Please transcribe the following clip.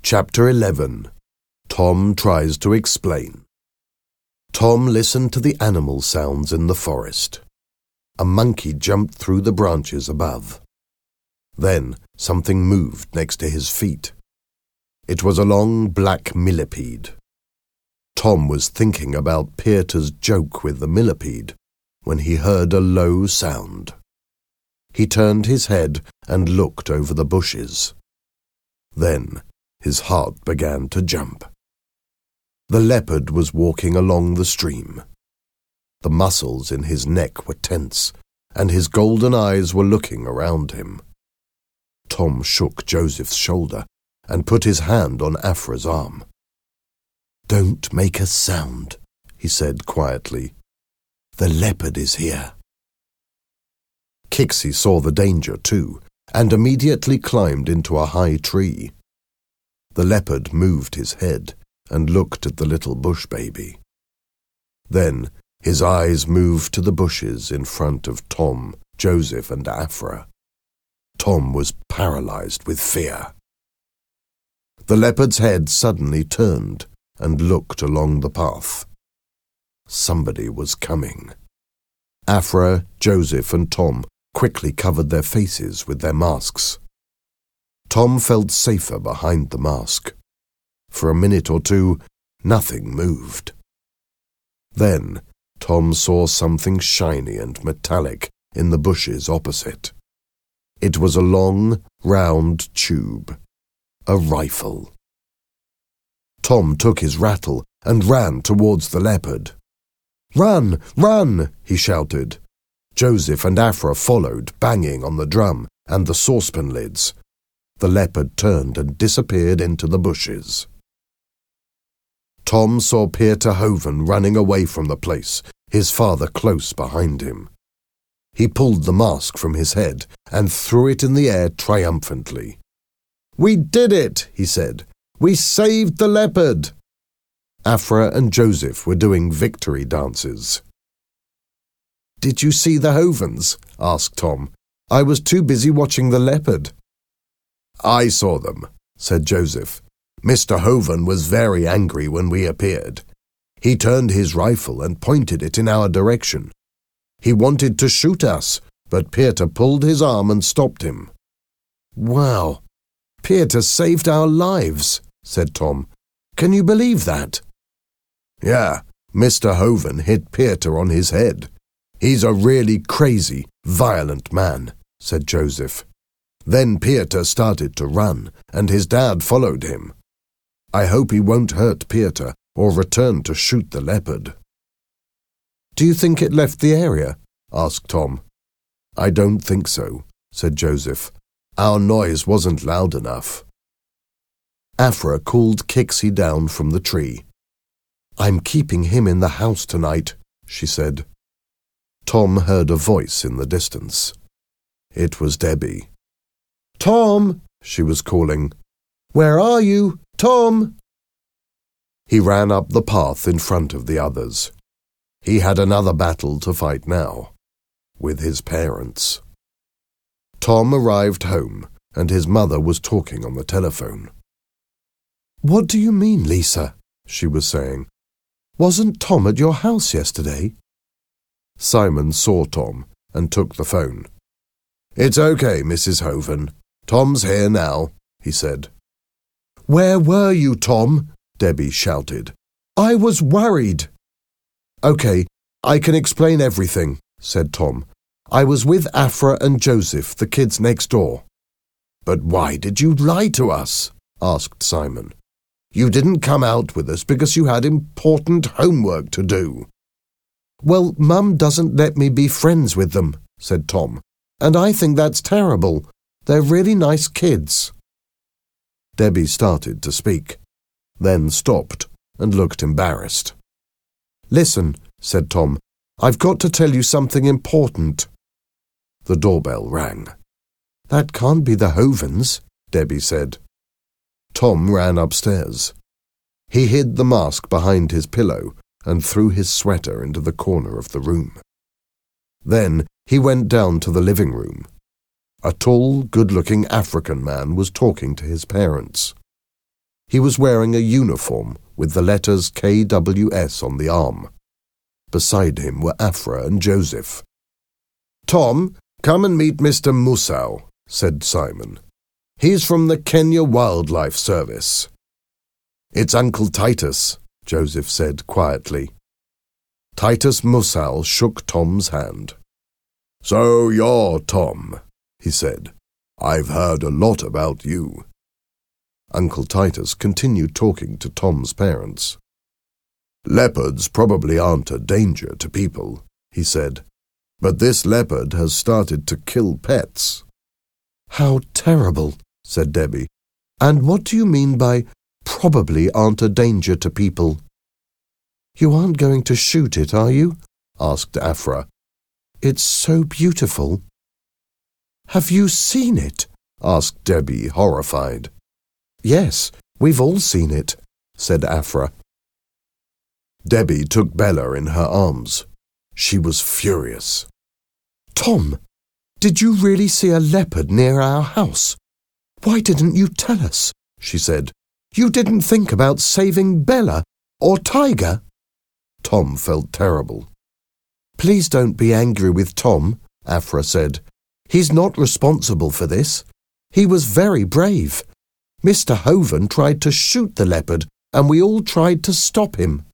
Chapter 11. Tom tries to explain. Tom listened to the animal sounds in the forest. A monkey jumped through the branches above. Then something moved next to his feet. It was a long black millipede. Tom was thinking about Pieter's joke with the millipede when he heard a low sound. He turned his head and looked over the bushes. Then his heart began to jump. The leopard was walking along the stream. The muscles in his neck were tense, and his golden eyes were looking around him. Tom shook Joseph's shoulder and put his hand on Afra's arm. "Don't make a sound," he said quietly. "The leopard is here." Kixie saw the danger too, and immediately climbed into a high tree. The leopard moved his head and looked at the little bush baby. Then his eyes moved to the bushes in front of Tom, Joseph, and Afra. Tom was paralyzed with fear. The leopard's head suddenly turned and looked along the path. Somebody was coming. Afra, Joseph, and Tom quickly covered their faces with their masks. Tom felt safer behind the mask. For a minute or two, nothing moved. Then Tom saw something shiny and metallic in the bushes opposite. It was a long, round tube. A rifle. Tom took his rattle and ran towards the leopard. "Run! Run!" he shouted. Joseph and Afra followed, banging on the drum and the saucepan lids. The leopard turned and disappeared into the bushes. Tom saw Pieter Hoven running away from the place, his father close behind him. He pulled the mask from his head and threw it in the air triumphantly. "We did it," he said. "We saved the leopard." Afra and Joseph were doing victory dances. "Did you see the Hovens?" asked Tom. "I was too busy watching the leopard." "I saw them," said Joseph. "Mr. Hoven was very angry when we appeared. He turned his rifle and pointed it in our direction. He wanted to shoot us, but Pieter pulled his arm and stopped him." "Wow, Pieter saved our lives," said Tom. "Can you believe that?" "Yeah, Mr. Hoven hit Pieter on his head. He's a really crazy, violent man," said Joseph. "Then Pieter started to run, and his dad followed him. I hope he won't hurt Pieter or return to shoot the leopard." "Do you think it left the area?" asked Tom. "I don't think so," said Joseph. "Our noise wasn't loud enough." Afra called Kixie down from the tree. "I'm keeping him in the house tonight," she said. Tom heard a voice in the distance. It was Debbie. "Tom," she was calling. "Where are you, Tom?" He ran up the path in front of the others. He had another battle to fight now, with his parents. Tom arrived home, and his mother was talking on the telephone. "What do you mean, Lisa?" she was saying. "Wasn't Tom at your house yesterday?" Simon saw Tom and took the phone. "It's okay, Mrs. Hoven. Tom's here now," he said. "Where were you, Tom?" Debbie shouted. "I was worried." "Okay, I can explain everything," said Tom. "I was with Afra and Joseph, the kids next door." "But why did you lie to us?" asked Simon. "You didn't come out with us because you had important homework to do." "Well, Mum doesn't let me be friends with them," said Tom, "and I think that's terrible. They're really nice kids." Debbie started to speak, then stopped and looked embarrassed. "Listen," said Tom, "I've got to tell you something important." The doorbell rang. "That can't be the Hovens," Debbie said. Tom ran upstairs. He hid the mask behind his pillow and threw his sweater into the corner of the room. Then he went down to the living room. A tall, good-looking African man was talking to his parents. He was wearing a uniform with the letters KWS on the arm. Beside him were Afra and Joseph. "Tom, come and meet Mr. Musau," said Simon. "He's from the Kenya Wildlife Service." "It's Uncle Titus," Joseph said quietly. Titus Musau shook Tom's hand. "So you're Tom," he said. "I've heard a lot about you." Uncle Titus continued talking to Tom's parents. "Leopards probably aren't a danger to people," he said, "but this leopard has started to kill pets." "How terrible," said Debbie. "And what do you mean by probably aren't a danger to people?" "You aren't going to shoot it, are you?" asked Afra. "It's so beautiful." "Have you seen it?" asked Debbie, horrified. "Yes, we've all seen it," said Afra. Debbie took Bella in her arms. She was furious. "Tom, did you really see a leopard near our house? Why didn't you tell us?" she said. "You didn't think about saving Bella or Tiger?" Tom felt terrible. "Please don't be angry with Tom," Afra said. "He's not responsible for this. He was very brave. Mr. Hoven tried to shoot the leopard and we all tried to stop him."